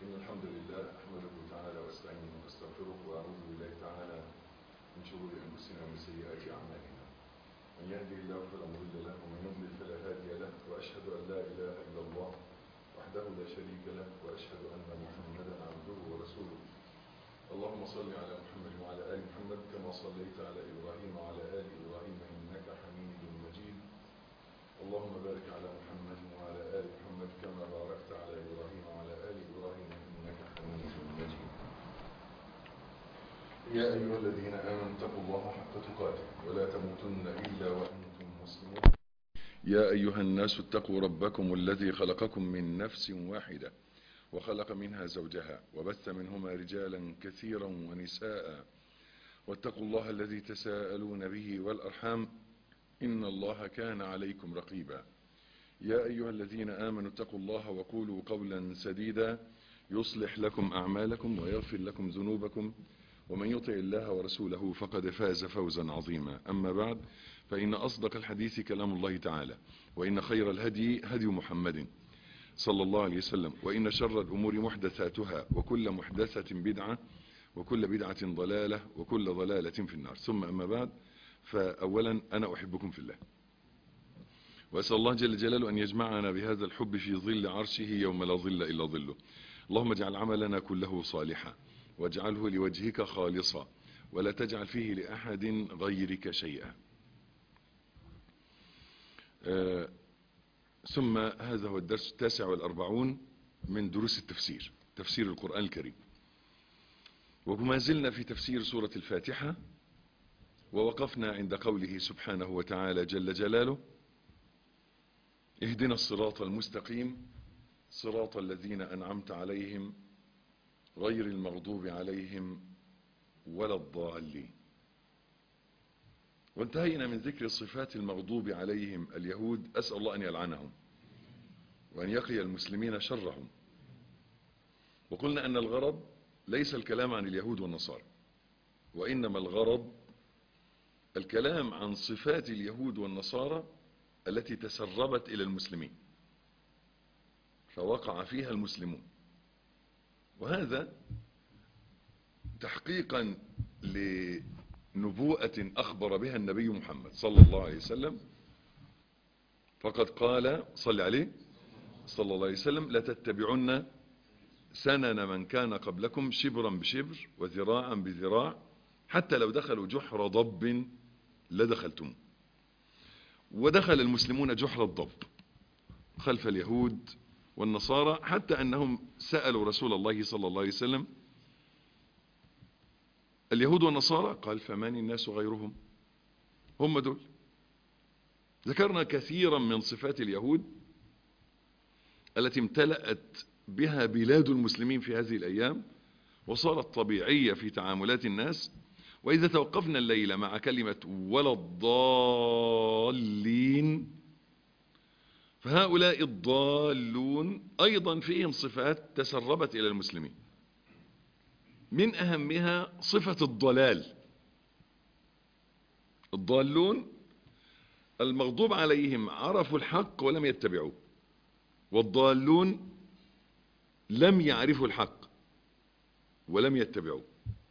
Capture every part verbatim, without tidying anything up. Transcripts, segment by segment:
إن الحمد لله أحمده تعالى واستعينه واستغفره وأعوذ بالله تعالى من شرور أنفسنا ومن سيئات أعمالنا. من يهده الله فلا مضل له ومن يضلل فلا هادي له، وأشهد أن لا إله إلا الله وحده لا شريك له، وأشهد أن محمدا عبده ورسوله. اللهم صل على محمد وعلى آل محمد كما صليت على إبراهيم وعلى آل إبراهيم إنك حميد مجيد. اللهم بارك على محمد وعلى آل محمد كما باركت على إبراهيم وعلى آل إبراهيم إنك حميد مجيد. يا أيها الذين آمنوا اتقوا الله حق تقاته ولا تموتن إلا وأنتم مسلمون. يا أيها الناس اتقوا ربكم الذي خلقكم من نفس واحدة وخلق منها زوجها وبث منهما رجالا كثيرا ونساء، واتقوا الله الذي تساءلون به والأرحام إن الله كان عليكم رقيبا. يا أيها الذين آمنوا اتقوا الله وقولوا قولا سديدا يصلح لكم أعمالكم ويغفر لكم ذنوبكم، ومن يطع الله ورسوله فقد فاز فوزا عظيما. أما بعد، فإن أصدق الحديث كلام الله تعالى، وإن خير الهدي هدي محمد صلى الله عليه وسلم، وإن شر الأمور محدثاتها، وكل محدثة بدعة، وكل بدعة ضلالة، وكل ضلالة في النار. ثم أما بعد، فأولا أنا أحبكم في الله، وأسأل الله جل جلاله أن يجمعنا بهذا الحب في ظل عرشه يوم لا ظل إلا ظله. اللهم اجعل عملنا كله صالحا، واجعله لوجهك خالصا، ولا تجعل فيه لأحد غيرك شيئا. آه ثم هذا هو الدرس التاسع والأربعون من دروس التفسير، تفسير القرآن الكريم، وما زلنا في تفسير سورة الفاتحة، ووقفنا عند قوله سبحانه وتعالى جل جلاله: اهدنا الصراط المستقيم صراط الذين أنعمت عليهم غير المغضوب عليهم ولا الضالين. وانتهينا من ذكر صفات المغضوب عليهم اليهود، أسأل الله أن يلعنهم وأن يقي المسلمين شرهم. وقلنا أن الغرض ليس الكلام عن اليهود والنصارى، وإنما الغرض الكلام عن صفات اليهود والنصارى التي تسربت إلى المسلمين فوقع فيها المسلمون، وهذا تحقيقا لنبوءة أخبر بها النبي محمد صلى الله عليه وسلم، فقد قال صلى عليه صلى الله عليه وسلم: لتتبعن سنن من كان قبلكم شبرا بشبر وذراعا بذراع حتى لو دخلوا جحر ضب لدخلتم. ودخل المسلمون جحر الضب خلف اليهود والنصارى، حتى أنهم سألوا رسول الله صلى الله عليه وسلم: اليهود والنصارى؟ قال: فمن الناس غيرهم؟ هم دول. ذكرنا كثيرا من صفات اليهود التي امتلأت بها بلاد المسلمين في هذه الأيام، وصارت طبيعية في تعاملات الناس. وإذا توقفنا الليلة مع كلمة ولا الضالين، فهؤلاء الضالون أيضا فيهم صفات تسربت إلى المسلمين، من أهمها صفة الضلال. الضالون المغضوب عليهم عرفوا الحق ولم يتبعوه، والضالون لم يعرفوا الحق ولم يتبعوه،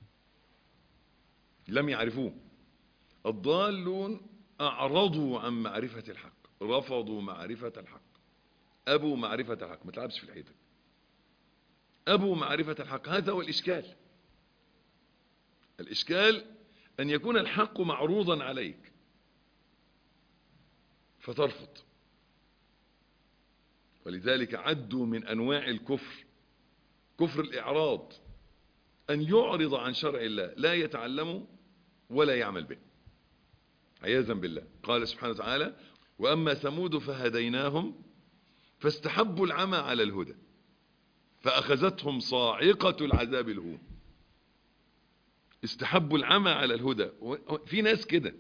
لم يعرفوه. الضالون أعرضوا عن معرفة الحق، رفضوا معرفة الحق، أبوا معرفة الحق. ما تلعبش في الحيطة، أبوا معرفة الحق. هذا هو الإشكال. الإشكال أن يكون الحق معروضا عليك فترفض. ولذلك عدوا من أنواع الكفر كفر الإعراض، أن يعرض عن شرع الله، لا يتعلمه ولا يعمل به، عياذا بالله. قال سبحانه وتعالى: وأما ثمود فهديناهم فاستحبوا العمى على الهدى فأخذتهم صاعقة العذاب الهون. استحبوا العمى على الهدى. في ناس كده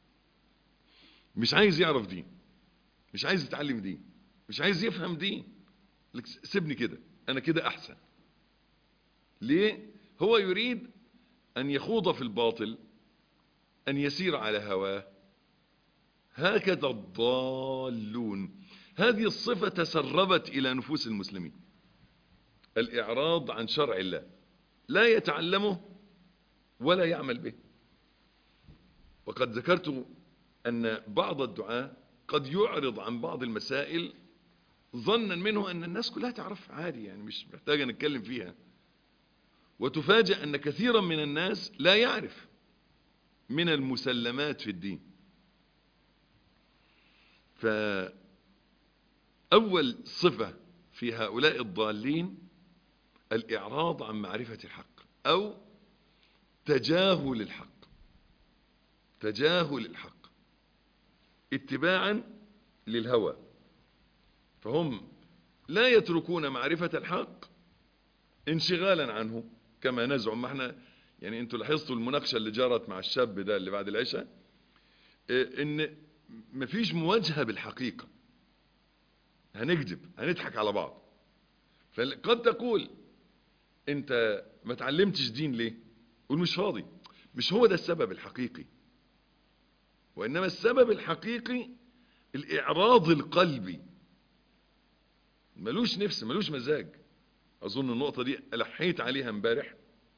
مش عايز يعرف دين، مش عايز يتعلم دين، مش عايز يفهم دين. سيبني كده، أنا كده أحسن. ليه؟ هو يريد أن يخوض في الباطل، أن يسير على هواه. هكذا الضالون. هذه الصفة تسربت إلى نفوس المسلمين، الإعراض عن شرع الله، لا يتعلمه ولا يعمل به. وقد ذكرت أن بعض الدعاة قد يعرض عن بعض المسائل ظنا منه أن الناس كلها تعرفها عادي، يعني مش محتاجة نتكلم فيها، وتفاجأ أن كثيرا من الناس لا يعرف من المسلمات في الدين. فأول صفة في هؤلاء الضالين الإعراض عن معرفة الحق أو تجاهل الحق، تجاهل الحق اتباعا للهوى. فهم لا يتركون معرفة الحق انشغالا عنه كما نزعم. ما احنا يعني انتوا لاحظتوا المناقشة اللي جرت مع الشاب ده اللي بعد العشاء، ان مفيش مواجهة بالحقيقة، هنكذب هنضحك على بعض. فقد تقول انت ما تعلمتش دين ليه؟ قول مش فاضي. مش هو ده السبب الحقيقي، وإنما السبب الحقيقي الإعراض القلبي، ملوش نفس ملوش مزاج. أظن النقطة دي ألحيت عليها امبارح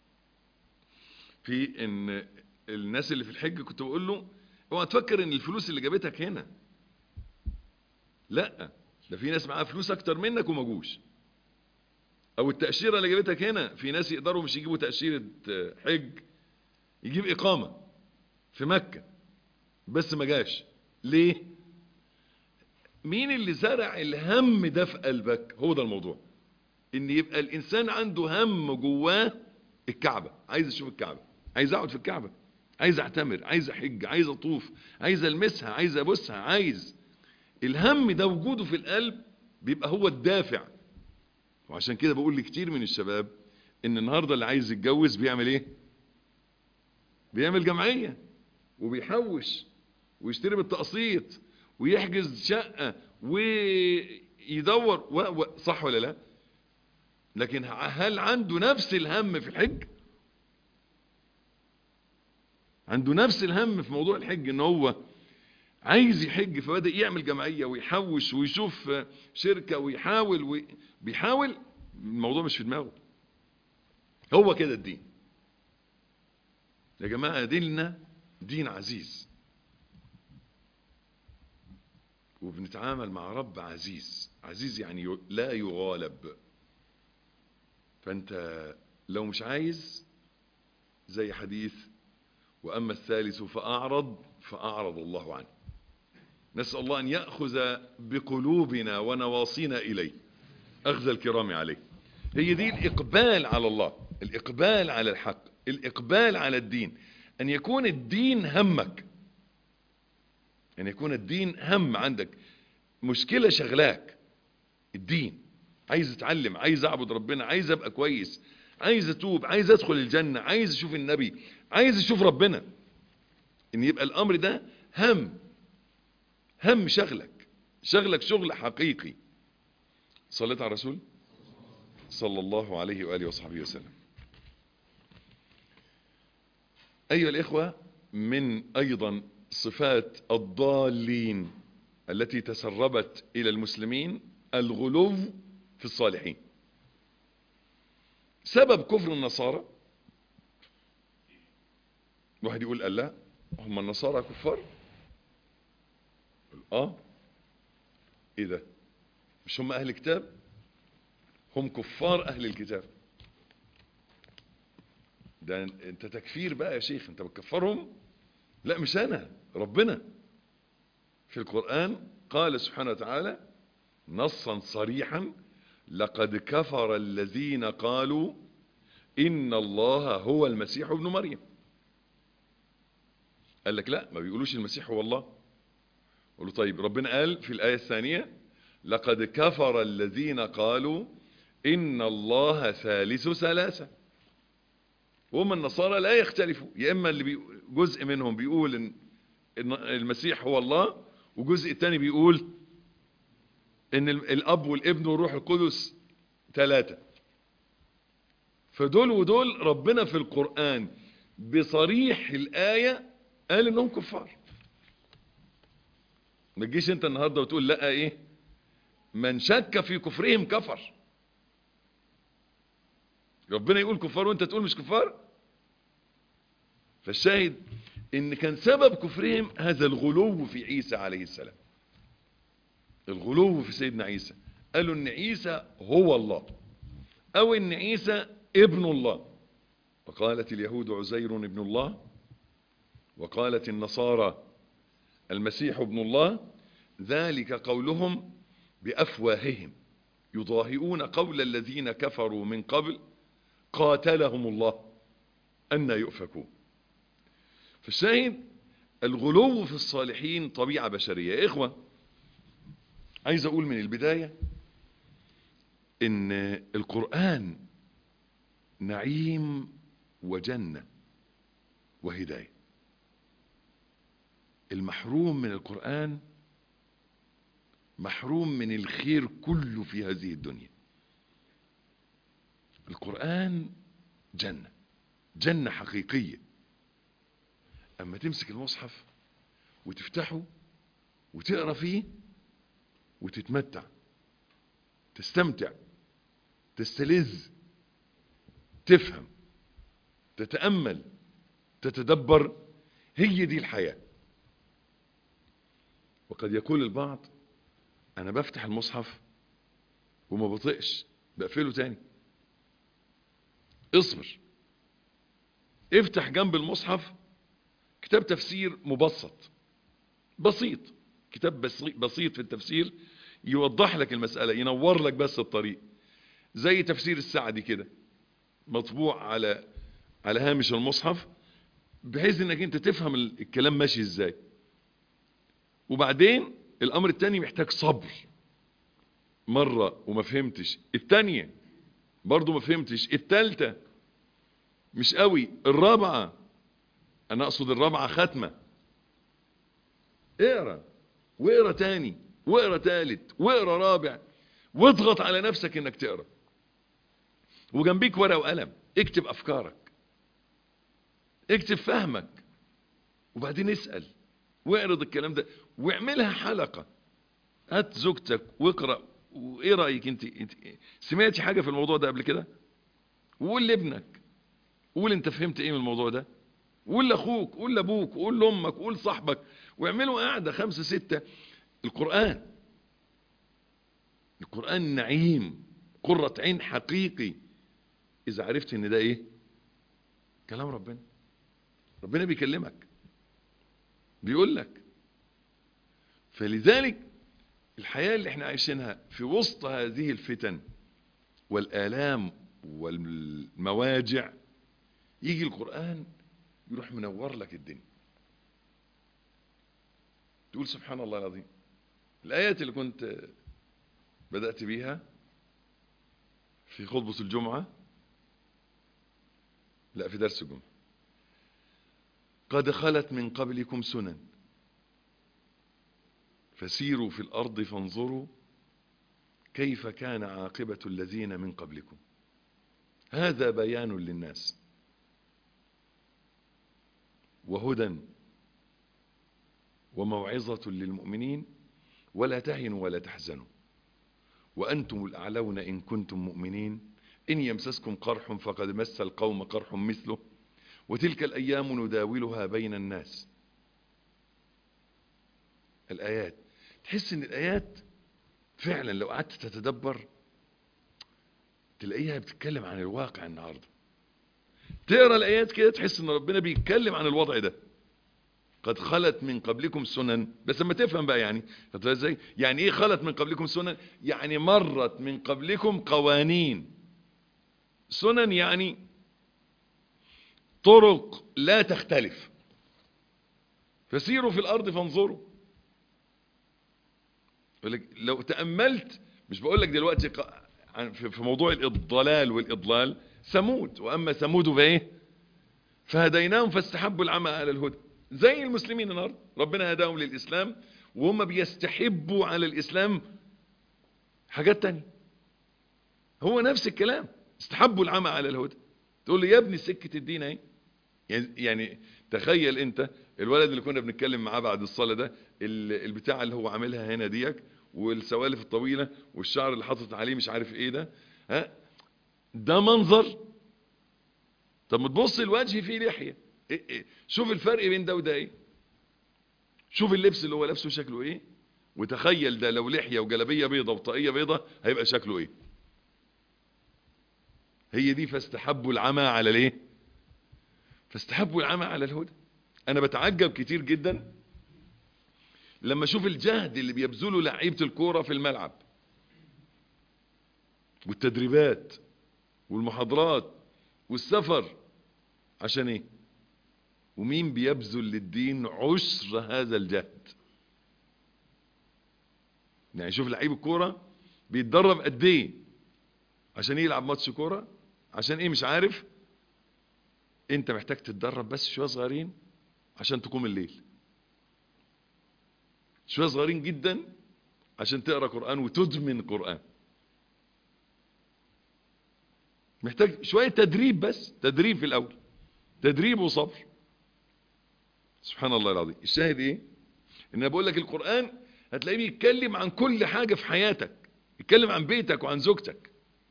في إن الناس اللي في الحج كنت بقول له اوعى تفكر إن الفلوس اللي جابتك هنا، لا، ده في ناس معاها فلوس أكتر منك وما جوش. أو التأشيرة اللي جابتك هنا، في ناس يقدروا مش يجيبوا تأشيرة حج، يجيب إقامة في مكة بس ما جاش. ليه؟ مين اللي زرع الهم ده في قلبك؟ هو ده الموضوع، ان يبقى الانسان عنده هم جواه الكعبة، عايز اشوف الكعبة، عايز اقعد في الكعبة، عايز اعتمر، عايز احج، عايز اطوف، عايز المسها، عايز ابوسها، عايز. الهم ده وجوده في القلب بيبقى هو الدافع. وعشان كده بقول لكتير من الشباب ان النهاردة اللي عايز يتجوز بيعمل ايه؟ بيعمل جمعية وبيحوش ويشتري بالتقسيط ويحجز شقة ويدور و... و... صح ولا لا؟ لكن هل عنده نفس الهم في الحج؟ عنده نفس الهم في موضوع الحج ان هو عايز يحج، فبدأ يعمل جمعية ويحوش ويشوف شركة ويحاول وي... بيحاول. الموضوع مش في دماغه. هو كده الدين يا جماعة، ديننا دين عزيز، وبنتعامل مع رب عزيز. عزيز يعني لا يغالب. فانت لو مش عايز، زي حديث واما الثالث فاعرض فاعرض الله عنه. نسأل الله ان يأخذ بقلوبنا ونواصينا اليه اخذ الكرام عليه. هي دي الاقبال على الله، الاقبال على الحق، الاقبال على الدين. ان يكون الدين همك، ان يكون الدين هم عندك، مشكلة شغلاك الدين، عايز اتعلم، عايز اعبد ربنا، عايز ابقى كويس، عايز اتوب، عايز ادخل الجنة، عايز اشوف النبي، عايز اشوف ربنا. ان يبقى الامر ده هم، هم شغلك، شغلك شغل حقيقي. صليت على الرسول صلى الله عليه وآله وصحبه وسلم. أيها الإخوة، من أيضا صفات الضالين التي تسربت إلى المسلمين الغلو في الصالحين. سبب كفر النصارى، واحد يقول الله هم النصارى كفار؟ اه ايه ده؟ مش هم اهل الكتاب؟ هم كفار اهل الكتاب. ده انت تكفير بقى يا شيخ، انت بتكفرهم؟ لا مش انا، ربنا في القرآن قال سبحانه وتعالى نصا صريحا لقد كفر الذين قالوا إن الله هو المسيح ابن مريم. قال لك لا، ما بيقولوش المسيح هو الله. قالوا طيب ربنا قال في الآية الثانية لقد كفر الذين قالوا إن الله ثالث ثلاثة. وهم النصارى لا يختلفوا، يا إما اللي بي جزء منهم بيقول إن المسيح هو الله، وجزء الثاني بيقول إن الأب والابن والروح القدس ثلاثة. فدول ودول ربنا في القرآن بصريح الآية قال إنهم كفار. ما تجيش أنت النهاردة وتقول لا إيه، من شك في كفرهم كفر. ربنا يقول كفار وانت تقول مش كفار. فالشاهد ان كان سبب كفرهم هذا الغلو في عيسى عليه السلام، الغلو في سيدنا عيسى. قالوا ان عيسى هو الله، او ان عيسى ابن الله. وقالت اليهود عزير ابن الله، وقالت النصارى المسيح ابن الله، ذلك قولهم بأفواههم يضاهئون قول الذين كفروا من قبل قاتلهم الله أنى يؤفكون. فالشاهد الغلو في الصالحين طبيعة بشرية. يا إخوة، عايز أقول من البداية إن القرآن نعيم وجنة وهداية. المحروم من القرآن محروم من الخير كله في هذه الدنيا. القرآن جنة، جنة حقيقية. أما تمسك المصحف وتفتحه وتقرأ فيه وتتمتع، تستمتع، تستلذ، تفهم، تتأمل، تتدبر، هي دي الحياة. وقد يقول البعض أنا بفتح المصحف وما بطقش، بقفله تاني. اصبر، افتح جنب المصحف كتاب تفسير مبسط بسيط، كتاب بسيط في التفسير يوضح لك المسألة، ينور لك بس الطريق، زي تفسير السعدي كده مطبوع على على هامش المصحف، بحيث انك انت تفهم الكلام ماشي ازاي. وبعدين الامر التاني محتاج صبر. مرة وما فهمتش، التانية برضو ما فهمتش، التالتة مش قوي، الرابعة، انا اقصد الرابعة ختمة، اقرأ واقرأ تاني واقرأ تالت واقرأ رابع، واضغط على نفسك انك تقرأ، وجنبيك ورقة وقلم اكتب افكارك، اكتب فهمك، وبعدين اسأل واعرض الكلام ده واعملها حلقة. هات زوجتك واقرأ، وايه رأيك انت, انت سمعتي حاجة في الموضوع ده قبل كده؟ وقول لابنك، قول انت فهمت ايه من الموضوع ده، قول لاخوك، قول لابوك، قول لامك، قول صاحبك، واعملوا قاعدة خمسة ستة. القرآن القرآن نعيم، قرة عين حقيقي اذا عرفت ان ده ايه؟ كلام ربنا. ربنا بيكلمك، بيقول لك. فلذلك الحياة اللي احنا عايشينها في وسط هذه الفتن والآلام والمواجع، يجي القرآن يروح منور لك الدنيا، تقول سبحان الله العظيم. الآيات اللي كنت بدأت بيها في خطبة الجمعة، لا في درس الجمعة، قد خلت من قبلكم سنن فسيروا في الأرض فانظروا كيف كان عاقبة الذين من قبلكم هذا بيان للناس وهدى وموعظة للمؤمنين ولا تهنوا ولا تحزنوا وأنتم الأعلون إن كنتم مؤمنين إن يمسسكم قرح فقد مس القوم قرح مثله وتلك الأيام نداولها بين الناس. الآيات تحس ان الآيات فعلا لو قعدت تتدبر تلاقيها بتتكلم عن الواقع النهاردة. تقرأ الآيات كده تحس ان ربنا بيتكلم عن الوضع ده. قد خلت من قبلكم سنن، بس لما تفهم بقى يعني ازاي، يعني ايه خلت من قبلكم سنن؟ يعني مرت من قبلكم قوانين. سنن يعني طرق لا تختلف. فسيروا في الأرض فانظروا. لو تأملت، مش بقول لك دلوقتي في موضوع الضلال والإضلال، ثمود، وأما ثمود فايه فهديناهم فاستحبوا العمى على الهدى. زي المسلمين النهارده ربنا هداهم للإسلام وهم بيستحبوا على الإسلام حاجات تانية. هو نفس الكلام، استحبوا العمى على الهدى. تقول لي يا ابني سكة الدين اهي. يعني تخيل انت الولد اللي كنا بنتكلم معاه بعد الصلاة ده، البتاع اللي هو عاملها هنا ديك والسوالف الطويلة والشعر اللي حاطط عليه مش عارف ايه ده، ها ده منظر طب ما تبص الوجه فيه لحية، إيه إيه؟ شوف الفرق بين ده وده ايه، شوف اللبس اللي هو لابسه شكله ايه، وتخيل ده لو لحية وجلبية بيضة وطاقية بيضة هيبقى شكله ايه. هي دي فاستحبوا العمى على ليه، فاستحبوا العمى على الهدى. انا بتعجب كتير جدا لما اشوف الجهد اللي بيبذله لعيبة الكورة في الملعب، والتدريبات والمحاضرات والسفر، عشان ايه؟ ومين بيبذل للدين عشر هذا الجهد؟ يعني شوف لعيب الكورة بيتدرب قد ايه عشان يلعب ماتش كورة، عشان ايه مش عارف. انت محتاج تتدرب بس شوية صغيرين عشان تقوم الليل، شوية صغيرين جدا عشان تقرأ قرآن وتدمن قرآن. محتاج شوية تدريب، بس تدريب في الأول، تدريب وصبر. سبحان الله العظيم. الشاهد ايه؟ ان انا بقول لك القرآن هتلاقيه بيتكلم عن كل حاجة في حياتك، بيتكلم عن بيتك وعن زوجتك،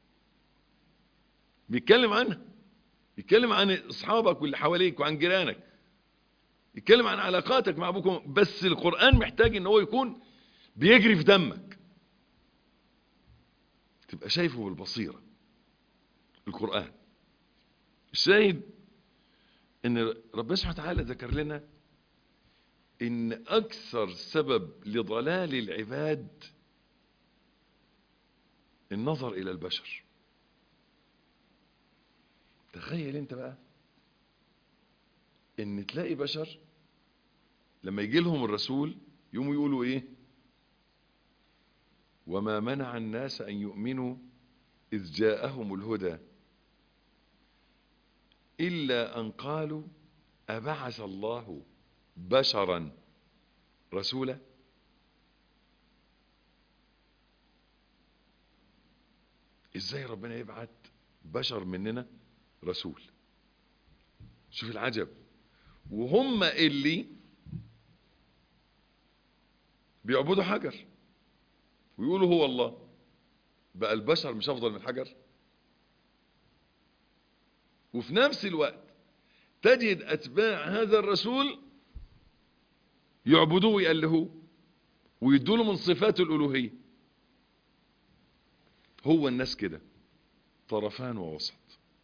بيتكلم عنها، بيتكلم عن اصحابك واللي حواليك وعن جيرانك، يتكلم عن علاقاتك مع ابوك. بس القرآن محتاج ان هو يكون بيجري في دمك، تبقى شايفه بالبصيرة. القرآن الشاهد ان ربنا سبحانه وتعالى ذكر لنا ان اكثر سبب لضلال العباد النظر الى البشر. تخيل انت بقى ان تلاقي بشر لما يجي لهم الرسول يقوموا يقولوا ايه؟ وما منع الناس ان يؤمنوا اذ جاءهم الهدى الا ان قالوا ابعث الله بشرا رسولا. ازاي ربنا يبعت بشر مننا رسول؟ شوف العجب. وهم اللي بيعبدوا حجر ويقولوا هو الله، بقى البشر مش افضل من الحجر؟ وفي نفس الوقت تجد اتباع هذا الرسول يعبدوه ويألهوه ويدوا له من صفات الالوهيه. هو الناس كده طرفان ووسط.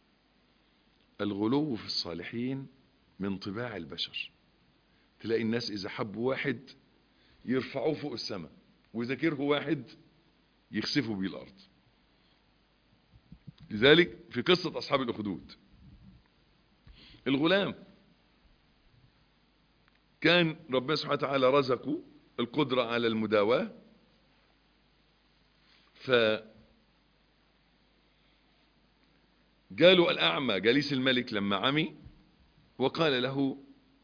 الغلو في الصالحين من طباع البشر. تلاقي الناس اذا حبوا واحد يرفعوه فوق السماء، واذا كرهوا واحد يخسفوا بيه الارض. لذلك في قصة اصحاب الاخدود، الغلام كان ربنا سبحانه وتعالى رزقه القدرة على المداواة، ف قالوا الأعمى جليس الملك لما عمي وقال له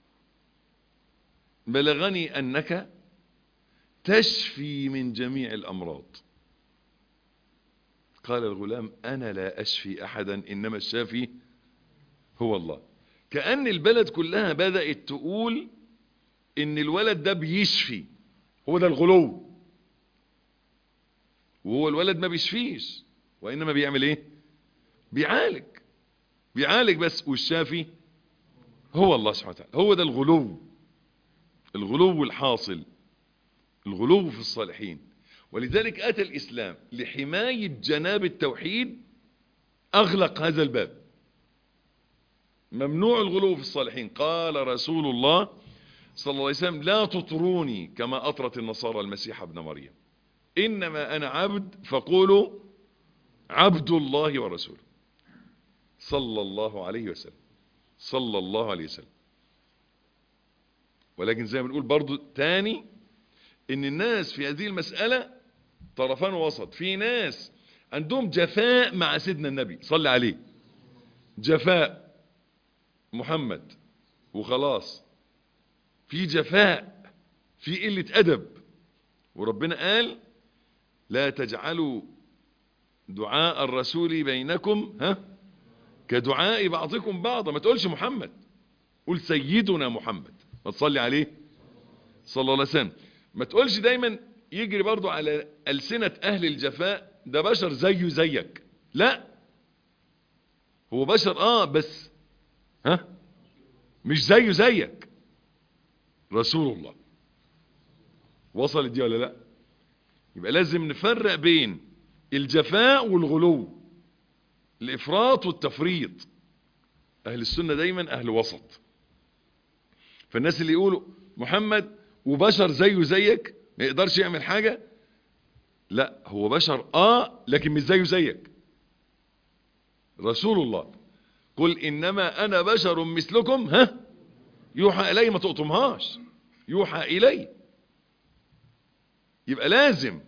بلغني أنك تشفي من جميع الأمراض. قال الغلام أنا لا أشفي أحدا إنما الشافي هو الله. كأن البلد كلها بدأت تقول إن الولد ده بيشفي. هو ده الغلو. وهو الولد ما بيشفيش، وإنما بيعمل إيه؟ بيعالج بيعالج بس، والشافي هو الله سبحانه وتعالى. هو ده الغلو، الغلو الحاصل، الغلو في الصالحين. ولذلك أتى الإسلام لحماية جناب التوحيد أغلق هذا الباب. ممنوع الغلو في الصالحين. قال رسول الله صلى الله عليه وسلم لا تطروني كما أطرت النصارى المسيح ابن مريم، إنما أنا عبد فقولوا عبد الله ورسوله صلى الله عليه وسلم، صلى الله عليه وسلم. ولكن زي ما بنقول برضو تاني ان الناس في هذه المسألة طرفان وسط. في ناس عندهم جفاء مع سيدنا النبي صلى عليه، جفاء محمد وخلاص، في جفاء، في قلة أدب. وربنا قال لا تجعلوا دعاء الرسول بينكم ها كدعاء بعضكم بعضا. ما تقولش محمد، قول سيدنا محمد، ما تصلي عليه صلى الله عليه وسلم. ما تقولش دايما يجري برضو على ألسنة أهل الجفاء ده بشر زيه زيك. لا، هو بشر اه بس ها مش زيه زيك، رسول الله. وصلت دي ولا لا؟ يبقى لازم نفرق بين الجفاء والغلو، الافراط والتفريط. اهل السنة دايما اهل وسط. فالناس اللي يقولوا محمد وبشر زيه زيك ما يقدرش يعمل حاجة، لا هو بشر اه لكن مش زيه زيك. رسول الله قل انما انا بشر مثلكم ها يوحى الي، ما تقطمهاش، يوحى الي. يبقى لازم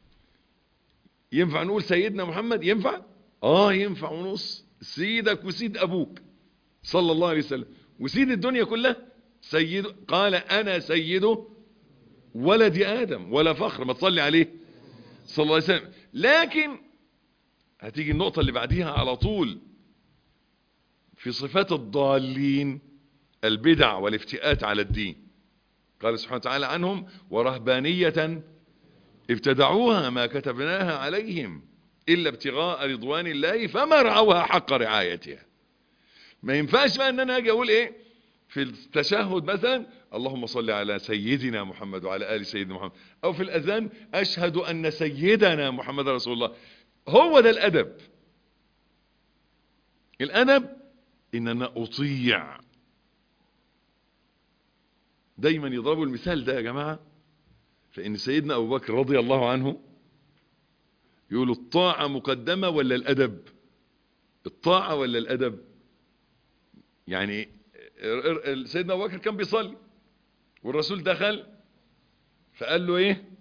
ينفع نقول سيدنا محمد؟ ينفع اه ينفع ونص. سيدك وسيد ابوك صلى الله عليه وسلم وسيد الدنيا كلها سيد، قال انا سيد ولد ادم ولا فخر، ما تصلي عليه صلى الله عليه وسلم. لكن هتيجي النقطة اللي بعديها على طول في صفات الضالين، البدع والافتئات على الدين. قال سبحانه وتعالى عنهم ورهبانية ابتدعوها ما كتبناها عليهم إلا ابتغاء رضوان الله فما رعوها حق رعايتها. ما ينفعش بقى ان انا اجي اقول ايه في التشهد مثلا اللهم صل على سيدنا محمد وعلى آل سيدنا محمد، او في الاذان اشهد ان سيدنا محمد رسول الله. هو ده الادب. الادب ان انا اطيع. دايما يضربوا المثال ده يا جماعة، فان سيدنا ابو بكر رضي الله عنه يقولوا الطاعة مقدمة ولا الادب؟ الطاعة ولا الادب؟ يعني سيدنا ابو بكر كان بيصلي والرسول دخل فقال له ايه؟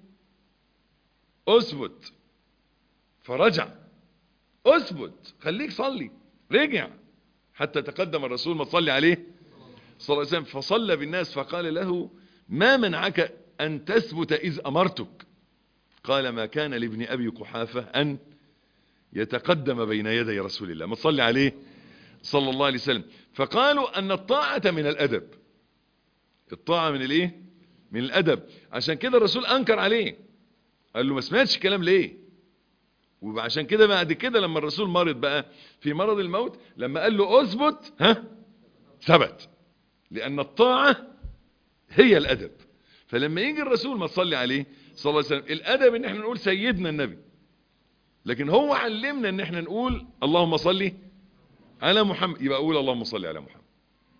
اثبت. فرجع. اثبت خليك صلي. رجع حتى تقدم الرسول ما تصلي عليه صلى الله عليه وسلم فصلى بالناس فقال له ما منعك ان تثبت اذ امرتك؟ قال ما كان لابن ابي قحافة ان يتقدم بين يدي رسول الله ما تصلي عليه صلى الله عليه وسلم. فقالوا ان الطاعة من الادب. الطاعة من الايه؟ من الادب. عشان كده الرسول انكر عليه قال له ما سمعتش الكلام ليه؟ وعشان كده بعد كده لما الرسول مرض بقى في مرض الموت لما قال له اثبت ها ثبت، لان الطاعة هي الادب. فلما يجي الرسول ما تصلي عليه صلى الله عليه وسلم الادب ان احنا نقول سيدنا النبي، لكن هو علمنا ان احنا نقول اللهم صلي على محمد، يبقى اقول اللهم صلي على محمد،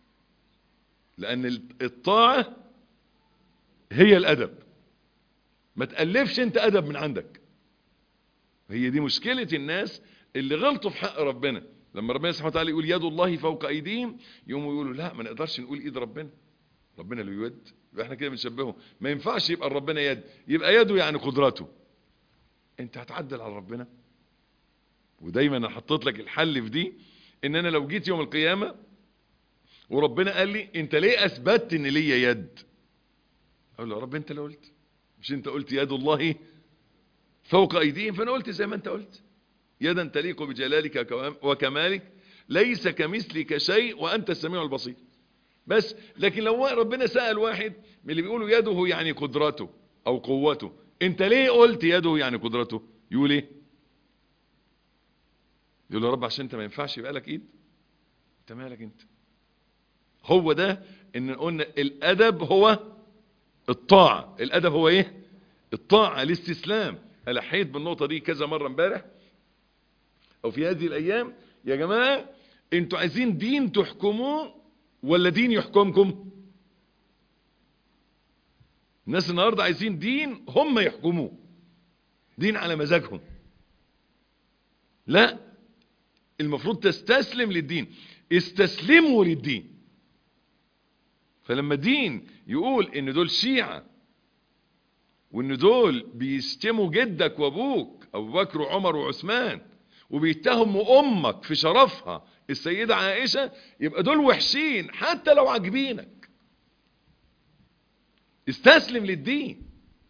لان الطاعة هي الادب. ما تألفش انت ادب من عندك. هي دي مشكلة الناس اللي غلطوا في حق ربنا. لما ربنا سبحانه وتعالى يقول يد الله فوق ايديهم يقوموا يقولوا لا ما نقدرش نقول ايد ربنا، ربنا له يد، يبقى احنا كده بنشبهه. ما ينفعش يبقى ربنا يد، يبقى يده يعني قدرته. انت هتعدل على ربنا؟ ودايما انا حطيت لك الحل في دي، ان انا لو جيت يوم القيامة وربنا قال لي انت ليه اثبتت ان ليا يد؟ اقول له يا رب انت اللي قلت، مش انت قلت يد الله فوق ايديهم؟ فانا قلت زي ما انت قلت يدا تليق بجلالك وكمالك ليس كمثلك شيء وانت السميع البصير. بس لكن لو ربنا سأل واحد من اللي بيقولوا يده يعني قدرته او قوته انت ليه قلت يده يعني قدرته؟ يقول ايه؟ يقول له يا رب عشان انت ما ينفعش يبقى لك ايد. انت مالك انت؟ هو ده ان قلنا الادب هو الطاعة. الادب هو ايه؟ الطاعة، الاستسلام. ألحيت بالنقطة دي كذا مرة امبارح او في هذه الايام. يا جماعة انتوا عايزين دين تحكموه ولا دين يحكمكم؟ الناس النهاردة عايزين دين هم يحكموه، دين على مزاجهم. لا، المفروض تستسلم للدين. استسلموا للدين. فلما دين يقول ان دول شيعة وان دول بيشتموا جدك وابوك ابو بكر وعمر وعثمان وبيتهموا امك في شرفها السيدة عائشة، يبقى دول وحشين حتى لو عاجبينك. استسلم للدين.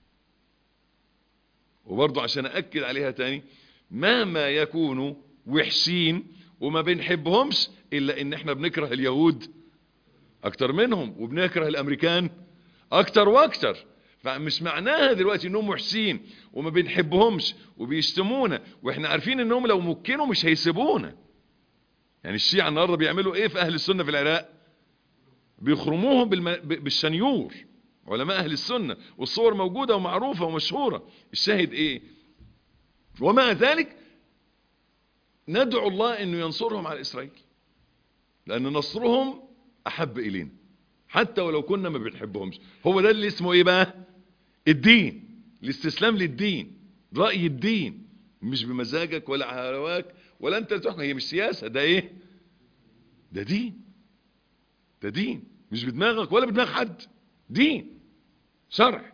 وبرضو عشان أأكد عليها تاني، مهما يكونوا وحشين وما بنحبهمش إلا إن احنا بنكره اليهود أكتر منهم وبنكره الأمريكان أكتر وأكتر. فمش معناها دلوقتي إنهم وحشين وما بنحبهمش وبيشتمونا وإحنا عارفين إنهم لو مكنوا مش هيسيبونا. يعني الشيعة النهاردة بيعملوا ايه في اهل السنة في العراق؟ بيخرموهم بالم... بالشنيور، علماء اهل السنة، والصور موجودة ومعروفة ومشهورة. الشاهد ايه؟ ومع ذلك ندعو الله انه ينصرهم على اسرائيل، لان نصرهم احب الينا حتى ولو كنا ما بنحبهمش. هو ده اللي اسمه ايه بقى؟ الدين، الاستسلام للدين، رأي الدين، مش بمزاجك ولا على هواك ولا انت تحكم. هي مش سياسة، ده ايه؟ ده دين، ده دين، مش بدماغك ولا بدماغ حد، دين شرع.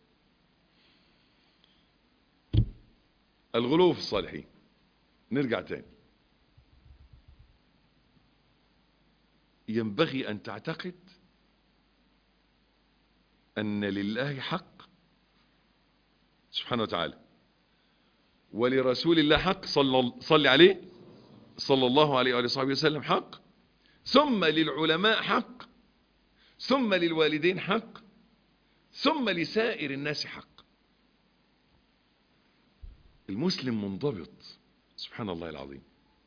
الغلو في الصالحين. نرجع تاني. ينبغي ان تعتقد ان لله حق سبحانه وتعالى، ولرسول الله حق صلى, صلى عليه صلى الله عليه وآله وصحبه وسلم حق، ثم للعلماء حق، ثم للوالدين حق، ثم لسائر الناس حق. المسلم منضبط. سبحان الله العظيم.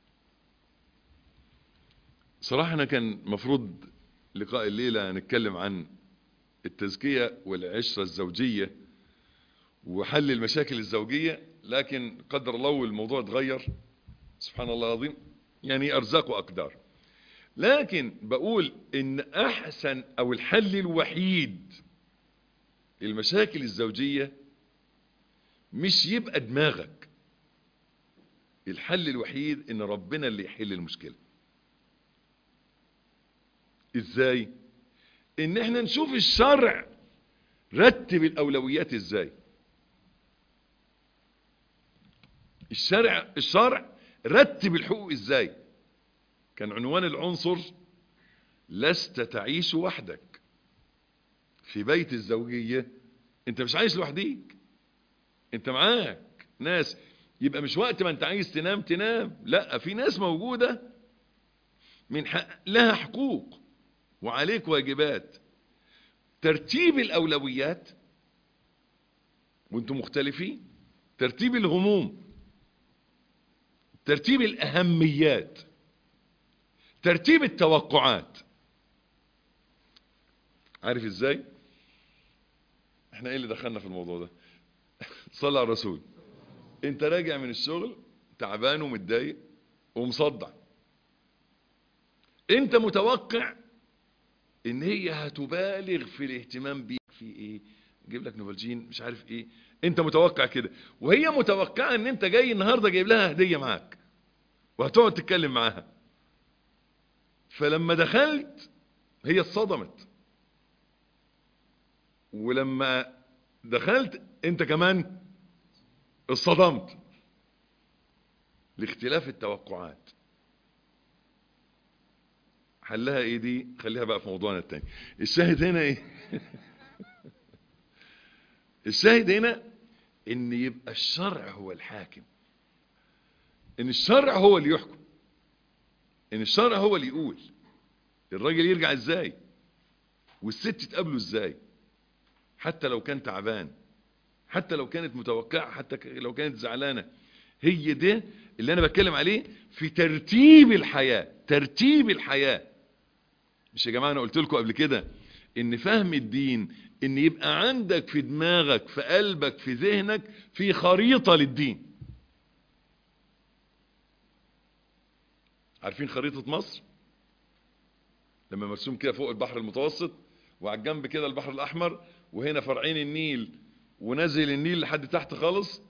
صراحة أنا كان مفروض لقاء الليلة نتكلم عن التزكية والعشرة الزوجية وحل المشاكل الزوجية، لكن قدر الله والموضوع اتغير. سبحان الله العظيم، يعني أرزاق وأقدار. لكن بقول إن أحسن أو الحل الوحيد للمشاكل الزوجية مش يبقى دماغك. الحل الوحيد إن ربنا اللي يحل المشكلة. إزاي؟ إن احنا نشوف الشرع رتب الأولويات إزاي. الشرع الشرع رتب الحقوق إزاي. كان عنوان العنصر لست تعيش وحدك. في بيت الزوجية انت مش عايش لوحديك، انت معاك ناس. يبقى مش وقت ما انت عايز تنام تنام، لا، في ناس موجودة من حق لها حقوق وعليك واجبات. ترتيب الأولويات وانتم مختلفين، ترتيب الهموم، ترتيب الأهميات، ترتيب التوقعات. عارف ازاي؟ احنا ايه اللي دخلنا في الموضوع ده؟ صلى على الرسول. انت راجع من الشغل تعبان ومتضايق ومصدع، انت متوقع ان هي هتبالغ في الاهتمام بيك في ايه، جيب لك نوفالجين مش عارف ايه، انت متوقع كده، وهي متوقعه ان انت جاي النهارده جايب لها هديه معاك وهتقعد تتكلم معاها. فلما دخلت هي اتصدمت، ولما دخلت انت كمان اتصدمت لاختلاف التوقعات. حلها ايه دي؟ خليها بقى في موضوعنا التاني. الشاهد هنا ايه؟ الشاهد هنا ان يبقى الشرع هو الحاكم، ان الشرع هو اللي يحكم، ان الشرع هو اللي يقول الراجل يرجع ازاي والست تقابله ازاي، حتى لو كان تعبان، حتى لو كانت متوقعة، حتى لو كانت زعلانة. هي ده اللي انا بتكلم عليه في ترتيب الحياة. ترتيب الحياة. مش يا جماعة انا قلت لكم قبل كده ان فهم الدين ان يبقى عندك في دماغك في قلبك في ذهنك في خريطة للدين. عارفين خريطة مصر لما مرسوم كده فوق البحر المتوسط وعلى الجنب كده البحر الاحمر وهنا فرعين النيل ونزل النيل لحد تحت خالص؟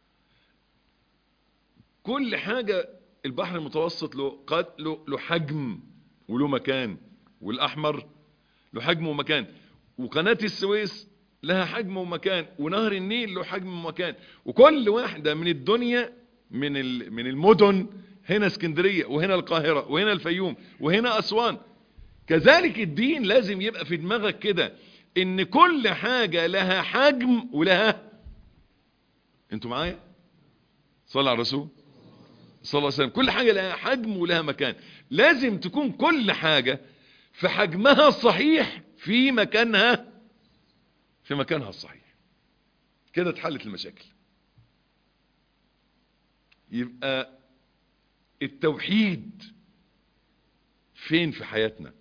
كل حاجة البحر المتوسط له قد له, له حجم وله مكان، والاحمر له حجم ومكان، وقناة السويس لها حجم ومكان، ونهر النيل له حجم ومكان. وكل واحدة من الدنيا من من المدن، هنا اسكندرية وهنا القاهرة وهنا الفيوم وهنا أسوان. كذلك الدين لازم يبقى في دماغك كده ان كل حاجة لها حجم ولها. انتوا معايا؟ صلى على الرسول صلى الله عليه وسلم. كل حاجة لها حجم ولها مكان. لازم تكون كل حاجة في حجمها الصحيح في مكانها في مكانها الصحيح. كده اتحلت المشاكل. يبقى التوحيد فين في حياتنا؟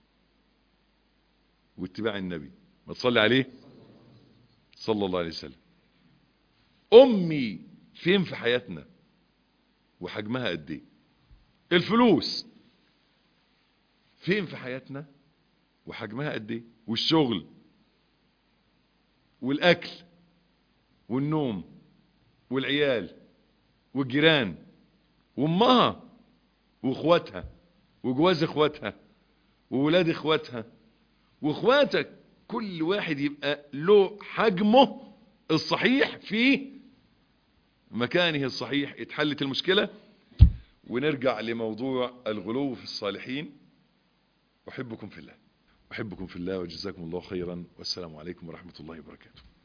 واتباع النبي، ما تصلي عليه صلى الله عليه وسلم. امي فين في حياتنا وحجمها قد ايه؟ الفلوس فين في حياتنا وحجمها قد ايه؟ والشغل والاكل والنوم والعيال والجيران وامها واخواتها وجواز اخواتها وولاد اخواتها واخواتك، كل واحد يبقى له حجمه الصحيح في مكانه الصحيح. اتحلت المشكلة. ونرجع لموضوع الغلو في الصالحين. أحبكم في الله، أحبكم في الله، وجزاكم الله خيرا، والسلام عليكم ورحمة الله وبركاته.